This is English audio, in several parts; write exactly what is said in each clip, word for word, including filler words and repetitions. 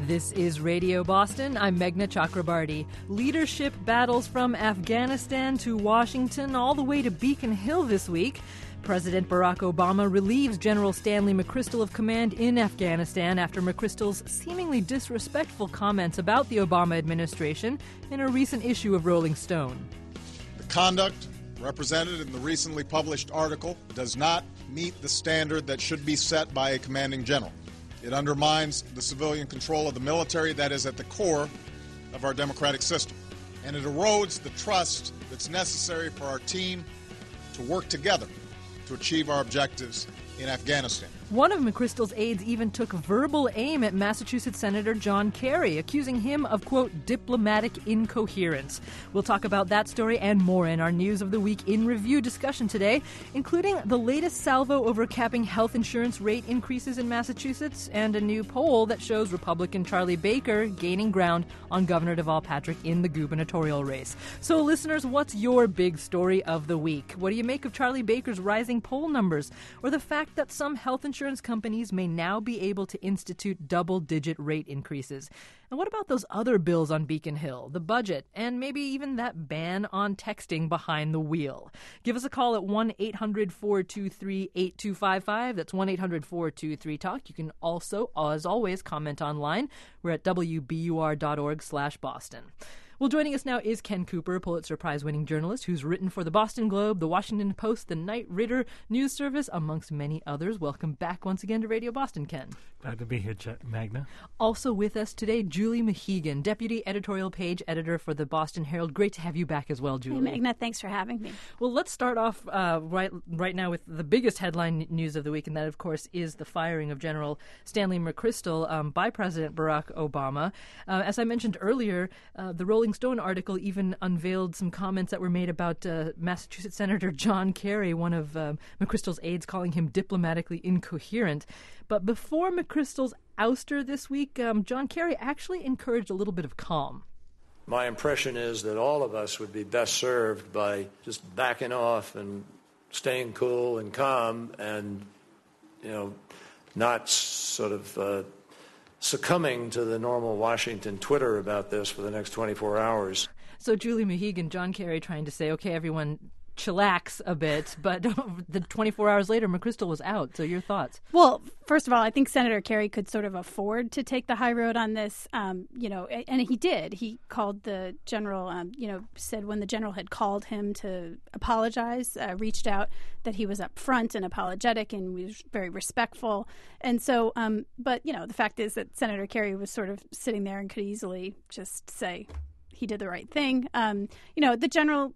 This is Radio Boston. I'm Meghna Chakrabarty. Leadership battles from Afghanistan to Washington all the way to Beacon Hill this week. President Barack Obama relieves General Stanley McChrystal of command in Afghanistan after McChrystal's seemingly disrespectful comments about the Obama administration in a recent issue of Rolling Stone. The conduct represented in the recently published article does not meet the standard that should be set by a commanding general. It undermines the civilian control of the military that is at the core of our democratic system. And it erodes the trust that's necessary for our team to work together to achieve our objectives in Afghanistan. One of McChrystal's aides even took verbal aim at Massachusetts Senator John Kerry, accusing him of, quote, diplomatic incoherence. We'll talk about that story and more in our News of the Week in Review discussion today, including the latest salvo over capping health insurance rate increases in Massachusetts and a new poll that shows Republican Charlie Baker gaining ground on Governor Deval Patrick in the gubernatorial race. So, listeners, what's your big story of the week? What do you make of Charlie Baker's rising poll numbers, or the fact that some health insurance Insurance companies may now be able to institute double-digit rate increases? And what about those other bills on Beacon Hill, the budget, and maybe even that ban on texting behind the wheel? Give us a call at one eight hundred four two three eight two five five. That's one eight hundred four two three talk. You can also, as always, comment online. We're at w b u r dot org slash Boston. Well, joining us now is Ken Cooper, Pulitzer Prize-winning journalist who's written for the Boston Globe, the Washington Post, the Knight Ridder News Service, amongst many others. Welcome back once again to Radio Boston, Ken. Glad to be here, Ch- Meghna. Also with us today, Julie Mahegan, Deputy Editorial Page Editor for the Boston Herald. Great to have you back as well, Julie. Hey, Meghna, thanks for having me. Well, let's start off uh, right right now with the biggest headline news of the week, and that, of course, is the firing of General Stanley McChrystal um, by President Barack Obama. Uh, as I mentioned earlier, uh, the Rolling Stone article even unveiled some comments that were made about uh, Massachusetts Senator John Kerry, one of uh, McChrystal's aides, calling him diplomatically incoherent. But before McChrystal's ouster this week, um, John Kerry actually encouraged a little bit of calm. My impression is that all of us would be best served by just backing off and staying cool and calm and, you know, not sort of uh, succumbing to the normal Washington Twitter about this for the next twenty-four hours. So Julie Mahegan, John Kerry trying to say, okay, everyone chillax a bit, but the twenty-four hours later, McChrystal was out. So your thoughts? Well, first of all, I think Senator Kerry could sort of afford to take the high road on this, um, you know, and he did. He called the general, um, you know, said when the general had called him to apologize, uh, reached out, that he was upfront and apologetic and was very respectful. And so, um, but, you know, the fact is that Senator Kerry was sort of sitting there and could easily just say he did the right thing. Um, you know, the general...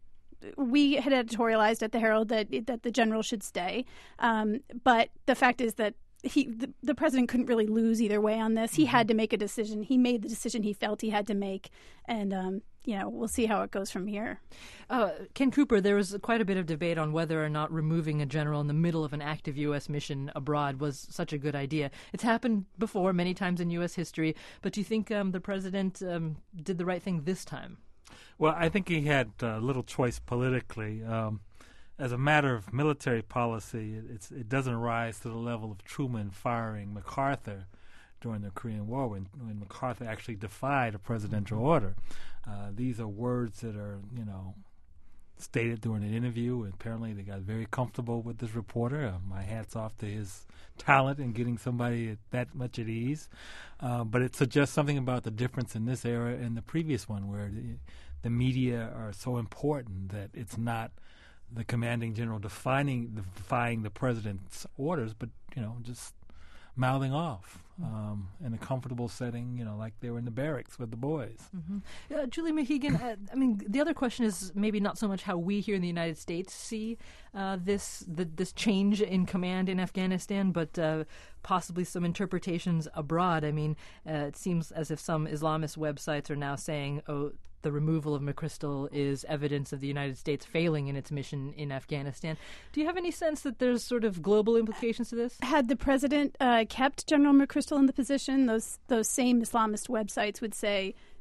We had editorialized at the Herald that that the general should stay, um, but the fact is that he, the, the president couldn't really lose either way on this. He had to make a decision. He made the decision he felt he had to make, and um, you know, we'll see how it goes from here. Uh, Ken Cooper, there was quite a bit of debate on whether or not removing a general in the middle of an active U S mission abroad was such a good idea. It's happened before many times in U S history, but do you think um, the president um, did the right thing this time? Well, I think he had uh, little choice politically. Um, as a matter of military policy, it, it's, it doesn't rise to the level of Truman firing MacArthur during the Korean War when, when MacArthur actually defied a presidential order. Uh, these are words that are, you know, stated during an interview. Apparently they got very comfortable with this reporter. Uh, my hat's off to his talent in getting somebody that much at ease. Uh, but it suggests something about the difference in this era and the previous one, where the, the media are so important that it's not the commanding general defining, defying the president's orders, but, you know, just mouthing off um, in a comfortable setting, you know, like they were in the barracks with the boys. Mm-hmm. Uh, Julie Mahegan, uh, I mean, the other question is maybe not so much how we here in the United States see uh, this the, this change in command in Afghanistan, but uh, possibly some interpretations abroad. I mean, uh, it seems as if some Islamist websites are now saying, oh, the removal of McChrystal is evidence of the United States failing in its mission in Afghanistan. Do you have any sense that there's sort of global implications to this? Had the president uh, kept General McChrystal in the position, those those same Islamist websites would say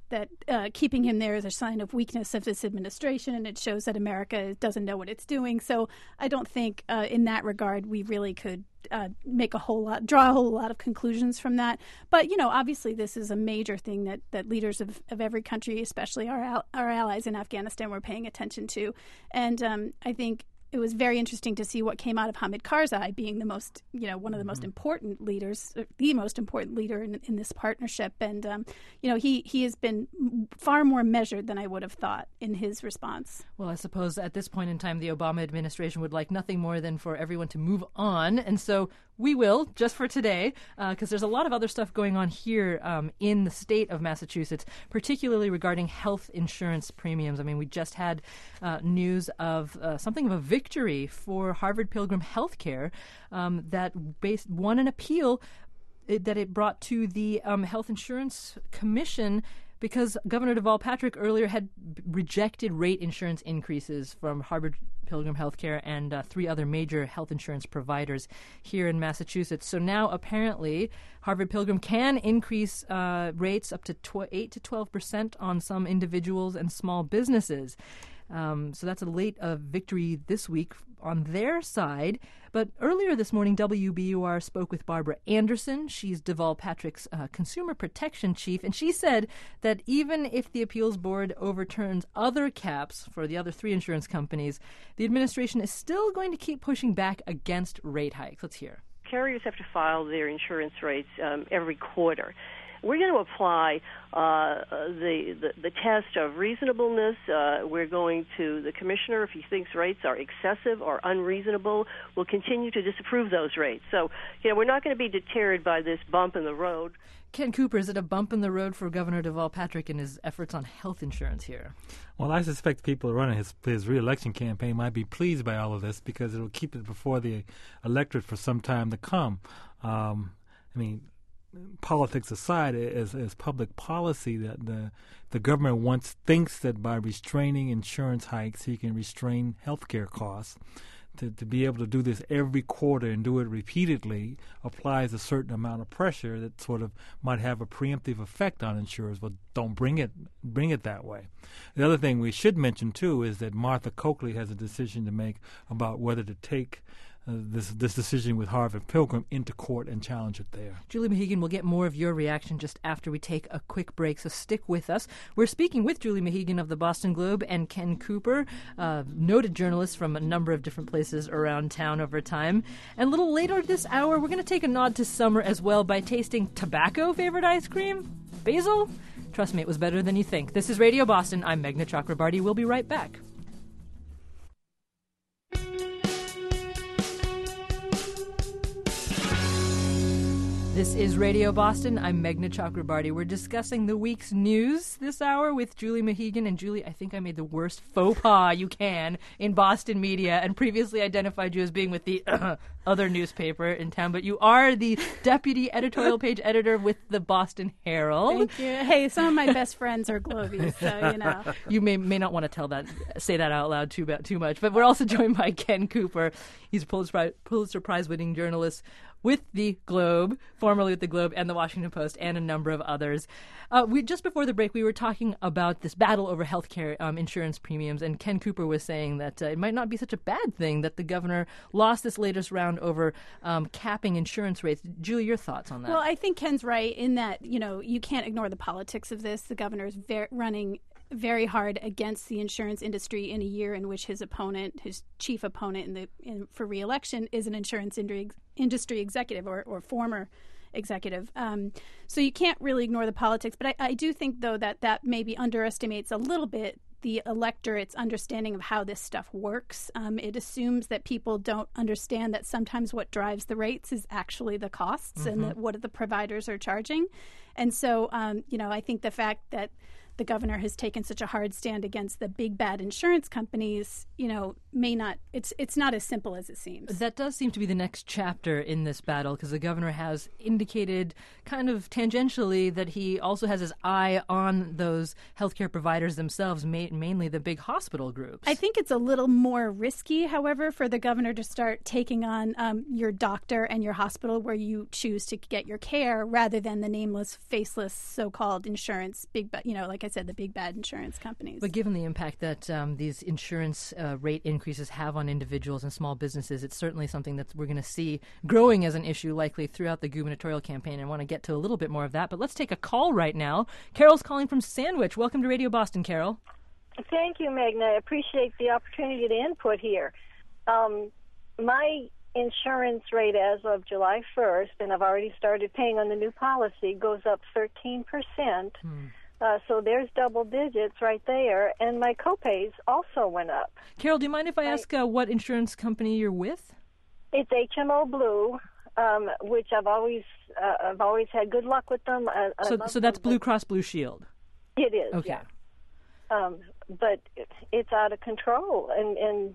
that uh, keeping him there is a sign of weakness of this administration, and it shows that America doesn't know what it's doing. So I don't think uh, in that regard we really could uh, make a whole lot, draw a whole lot of conclusions from that. But, you know, obviously this is a major thing that, that leaders of, of every country, especially our, al- our allies in Afghanistan, were paying attention to. And um, I think it was very interesting to see what came out of Hamid Karzai being the most, you know, one of the most important leaders, the most important leader in, in this partnership. And, um, you know, he, he has been far more measured than I would have thought in his response. Well, I suppose at this point in time, the Obama administration would like nothing more than for everyone to move on. And so we will, just for today, because uh, there's a lot of other stuff going on here um, in the state of Massachusetts, particularly regarding health insurance premiums. I mean, we just had uh, news of uh, something of a victory for Harvard Pilgrim Healthcare um, that based, won an appeal it, that it brought to the um, Health Insurance Commission, because Governor Deval Patrick earlier had b- rejected rate insurance increases from Harvard Pilgrim Healthcare and uh, three other major health insurance providers here in Massachusetts. So now apparently Harvard Pilgrim can increase uh, rates up to tw- eight to twelve percent on some individuals and small businesses. Um, so that's a late uh, victory this week on their side. But earlier this morning, W B U R spoke with Barbara Anderson. She's Deval Patrick's uh, consumer protection chief, and she said that even if the appeals board overturns other caps for the other three insurance companies, the administration is still going to keep pushing back against rate hikes. Let's hear. Carriers have to file their insurance rates um, every quarter. We're going to apply uh, the, the the test of reasonableness. Uh, we're going to, the commissioner, if he thinks rates are excessive or unreasonable, will continue to disapprove those rates. So, you know, we're not going to be deterred by this bump in the road. Ken Cooper, is it a bump in the road for Governor Deval Patrick in his efforts on health insurance here? Well, I suspect people running his his re-election campaign might be pleased by all of this because it will keep it before the electorate for some time to come. Um, I mean, politics aside, as as public policy, that the the government once thinks that by restraining insurance hikes, he can restrain healthcare costs. To, to be able to do this every quarter and do it repeatedly applies a certain amount of pressure that sort of might have a preemptive effect on insurers. Well, don't bring it bring it that way. The other thing we should mention, too, is that Martha Coakley has a decision to make about whether to take Uh, this this decision with Harvard Pilgrim into court and challenge it there. Julie Mahegan, we'll get more of your reaction just after we take a quick break, so stick with us. We're speaking with Julie Mahegan of the Boston Globe and Ken Cooper, uh, noted journalist from a number of different places around town over time. And a little later this hour, we're going to take a nod to summer as well by tasting tobacco-flavored ice cream? Basil? Trust me, it was better than you think. This is Radio Boston. I'm Meghna Chakrabarty. We'll be right back. This is Radio Boston. I'm Meghna Chakrabarty. We're discussing the week's news this hour with Julie Mahegan. And Julie, I think I made the worst faux pas you can in Boston media and previously identified you as being with the uh, other newspaper in town. But you are the deputy editorial page editor with the Boston Herald. Thank you. Hey, some of my best friends are Globies, so, you know. You may may not want to tell that, say that out loud too, too much. But we're also joined by Ken Cooper. He's a Pulitzer, Pulitzer Prize-winning journalist with the Globe, formerly with the Globe and the Washington Post, and a number of others. Uh, we just before the break, we were talking about this battle over healthcare um, insurance premiums, and Ken Cooper was saying that uh, it might not be such a bad thing that the governor lost this latest round over um, capping insurance rates. Julie, your thoughts on that? Well, I think Ken's right in that, you know, you can't ignore the politics of this. The governor is ver- running very hard against the insurance industry in a year in which his opponent, his chief opponent in the in, for re-election, is an insurance industry, industry executive or, or former executive. Um, so you can't really ignore the politics. But I, I do think, though, that that maybe underestimates a little bit the electorate's understanding of how this stuff works. Um, it assumes that people don't understand that sometimes what drives the rates is actually the costs mm-hmm. and that what the providers are charging. And so, um, you know, I think the fact that the governor has taken such a hard stand against the big bad insurance companies, you know, may not, it's it's not as simple as it seems. That does seem to be the next chapter in this battle, because the governor has indicated kind of tangentially that he also has his eye on those healthcare providers themselves, ma- mainly the big hospital groups. I think it's a little more risky, however, for the governor to start taking on um, your doctor and your hospital where you choose to get your care, rather than the nameless, faceless, so-called insurance, big, ba- you know, like I said, the big bad insurance companies. But given the impact that um, these insurance uh, rate increases have on individuals and small businesses, it's certainly something that we're going to see growing as an issue likely throughout the gubernatorial campaign. I want to get to a little bit more of that, but let's take a call right now. Carol's calling from Sandwich. Welcome to Radio Boston, Carol. Thank you, Magna. I appreciate the opportunity to input here. Um, my insurance rate as of July first, and I've already started paying on the new policy, goes up thirteen percent. Hmm. Uh, so there's double digits right there, and my copays also went up. Carol, do you mind if I ask uh, what insurance company you're with? It's H M O Blue, um, which I've always uh, I've always had good luck with them. I, I so, so that's them, Blue Cross Blue Shield. It is. Okay. Yeah. Um, but it, it's out of control, and and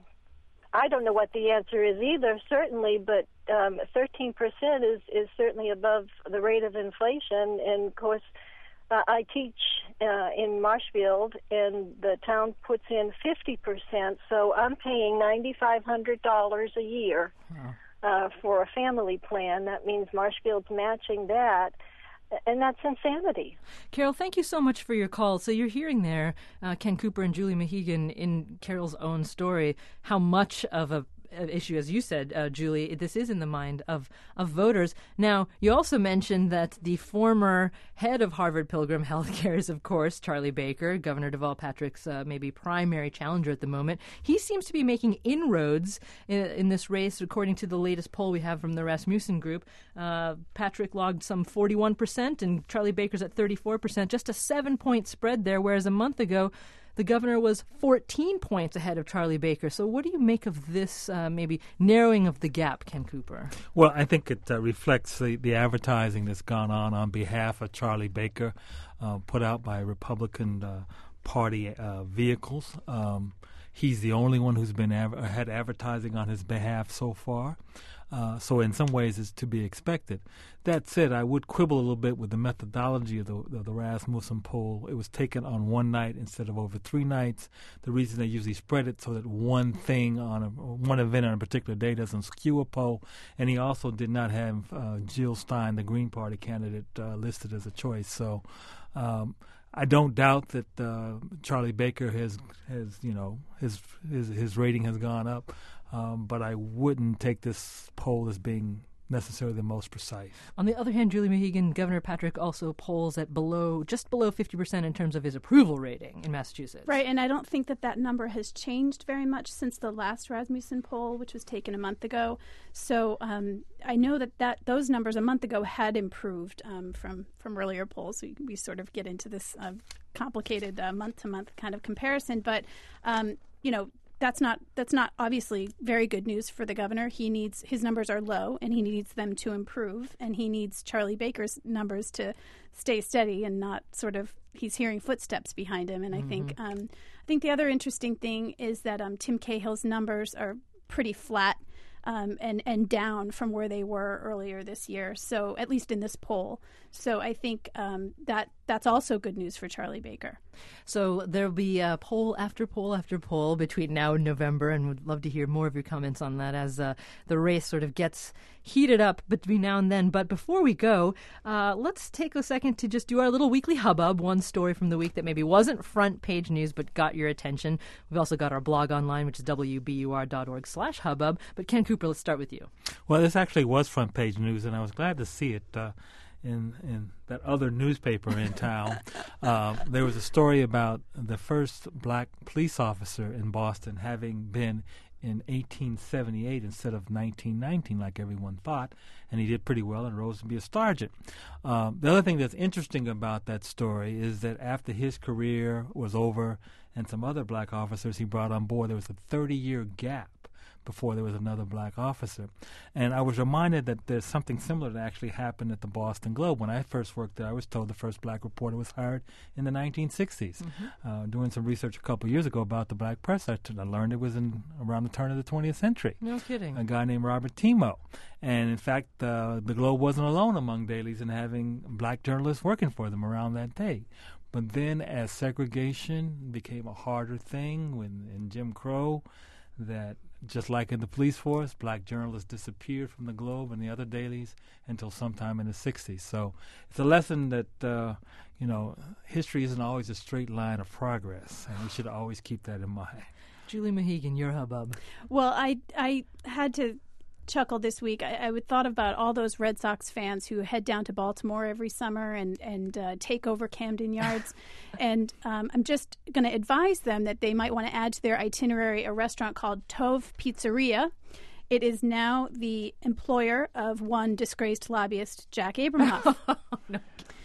I don't know what the answer is either. Certainly, but um, thirteen percent is is certainly above the rate of inflation, and of course. Uh, I teach uh, in Marshfield, and the town puts in fifty percent, so I'm paying nine thousand five hundred dollars a year uh, for a family plan. That means Marshfield's matching that, and that's insanity. Carol, thank you so much for your call. So you're hearing there, uh, Ken Cooper and Julie Mehegan, in Carol's own story, how much of a issue, as you said, uh, Julie, this is in the mind of, of voters. Now, you also mentioned that the former head of Harvard Pilgrim Healthcare is, of course, Charlie Baker, Governor Deval Patrick's uh, maybe primary challenger at the moment. He seems to be making inroads in, in this race, according to the latest poll we have from the Rasmussen Group. Uh, Patrick logged some forty-one percent, and Charlie Baker's at thirty-four percent, just a seven-point spread there, whereas a month ago, the governor was fourteen points ahead of Charlie Baker. So what do you make of this uh, maybe narrowing of the gap, Ken Cooper? Well, I think it uh, reflects the, the advertising that's gone on on behalf of Charlie Baker, uh, put out by Republican uh, Party uh, vehicles. Um, he's the only one who's been av- had advertising on his behalf so far. Uh, so in some ways it's to be expected. That said, I would quibble a little bit with the methodology of the, the, the Rasmussen poll. It was taken on one night instead of over three nights. The reason they usually spread it so that one thing on a, one event on a particular day doesn't skew a poll. And he also did not have uh, Jill Stein, the Green Party candidate, uh, listed as a choice. So um, I don't doubt that uh, Charlie Baker has, has you know, his his his rating has gone up. Um, but I wouldn't take this poll as being necessarily the most precise. On the other hand, Julie Mehegan, Governor Patrick also polls at below, just below fifty percent in terms of his approval rating in Massachusetts. Right, and I don't think that that number has changed very much since the last Rasmussen poll, which was taken a month ago. So um, I know that, that those numbers a month ago had improved um, from, from earlier polls. We, we sort of get into this uh, complicated uh, month-to-month kind of comparison. But, um, you know, That's not that's not obviously very good news for the governor. He needs his numbers are low, and he needs them to improve, and he needs Charlie Baker's numbers to stay steady and not sort of he's hearing footsteps behind him. And mm-hmm. I think um, I think the other interesting thing is that um, Tim Cahill's numbers are pretty flat um, and and down from where they were earlier this year. So at least in this poll. So I think um, that that's also good news for Charlie Baker. So there'll be uh, poll after poll after poll between now and November, and would love to hear more of your comments on that as uh, the race sort of gets heated up between now and then. But before we go, uh, let's take a second to just do our little weekly hubbub, one story from the week that maybe wasn't front page news but got your attention. We've also got our blog online, which is w b u r dot org slash hubbub. But Ken Cooper, let's start with you. Well, this actually was front page news, and I was glad to see it. Uh, In, in that other newspaper in town, uh, there was a story about the first black police officer in Boston having been in eighteen seventy-eight instead of nineteen nineteen like everyone thought, and he did pretty well and rose to be a sergeant. Um, the other thing that's interesting about that story is that after his career was over and some other black officers he brought on board, there was a thirty-year gap before there was another black officer. And I was reminded that there's something similar that actually happened at the Boston Globe. When I first worked there, I was told the first black reporter was hired in the nineteen sixties. Mm-hmm. Uh, doing some research a couple years ago about the black press, I, t- I learned it was in around the turn of the twentieth century. No kidding. A guy named Robert Timo. And in fact, uh, the Globe wasn't alone among dailies in having black journalists working for them around that day. But then as segregation became a harder thing when in Jim Crow, that just like in the police force, black journalists disappeared from the Globe and the other dailies until sometime in the sixties. So it's a lesson that, uh, you know, history isn't always a straight line of progress, and we should always keep that in mind. Julie Mahegan, your hubbub. Well, I I had to chuckle this week. I, I would thought about all those Red Sox fans who head down to Baltimore every summer and and uh, take over Camden Yards, and um, I'm just going to advise them that they might want to add to their itinerary a restaurant called Tove Pizzeria. It is now the employer of one disgraced lobbyist, Jack Abramoff. No.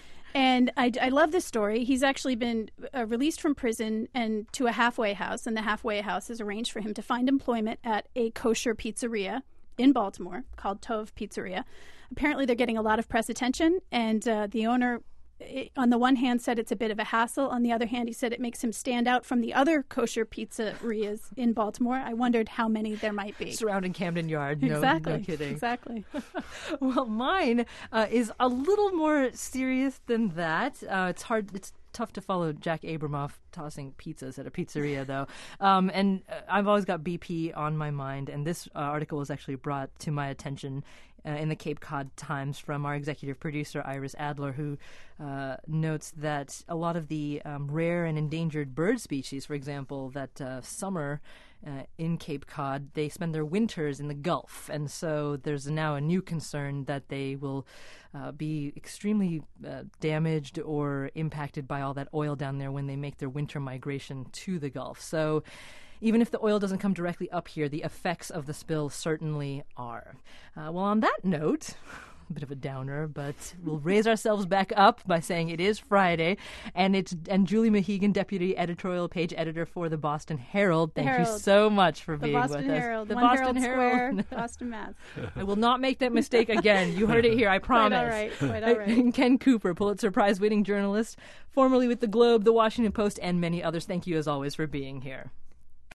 And I, I love this story. He's actually been uh, released from prison and to a halfway house, and the halfway house has arranged for him to find employment at a kosher pizzeria in Baltimore called Tove Pizzeria. Apparently they're getting a lot of press attention, and uh, the owner, it, on the one hand, said it's a bit of a hassle. On the other hand, he said it makes him stand out from the other kosher pizzerias in Baltimore. I wondered how many there might be. Surrounding Camden Yard. No, exactly. No kidding. Exactly. Well, mine uh, is a little more serious than that. Uh, it's hard. It's tough to follow Jack Abramoff tossing pizzas at a pizzeria, though. Um, and uh, I've always got B P on my mind, and this uh, article was actually brought to my attention uh, in the Cape Cod Times from our executive producer, Iris Adler, who uh, notes that a lot of the um, rare and endangered bird species, for example, that uh, summer Uh, in Cape Cod, they spend their winters in the Gulf, and so there's now a new concern that they will uh, be extremely uh, damaged or impacted by all that oil down there when they make their winter migration to the Gulf. So even if the oil doesn't come directly up here, the effects of the spill certainly are. Uh, well, on that note, a bit of a downer, but we'll raise ourselves back up by saying it is Friday, and it's and Julie Mahegan, deputy editorial page editor for the Boston Herald. Thank Herald. you so much for The being Boston with Herald. us. The One Boston Herald Herald. Square, Boston, Mass. I will not make that mistake again. You heard it here, I promise. Quite all right. Quite all right. Ken Cooper, Pulitzer Prize winning journalist, formerly with the Globe, the Washington Post, and many others. Thank you as always for being here.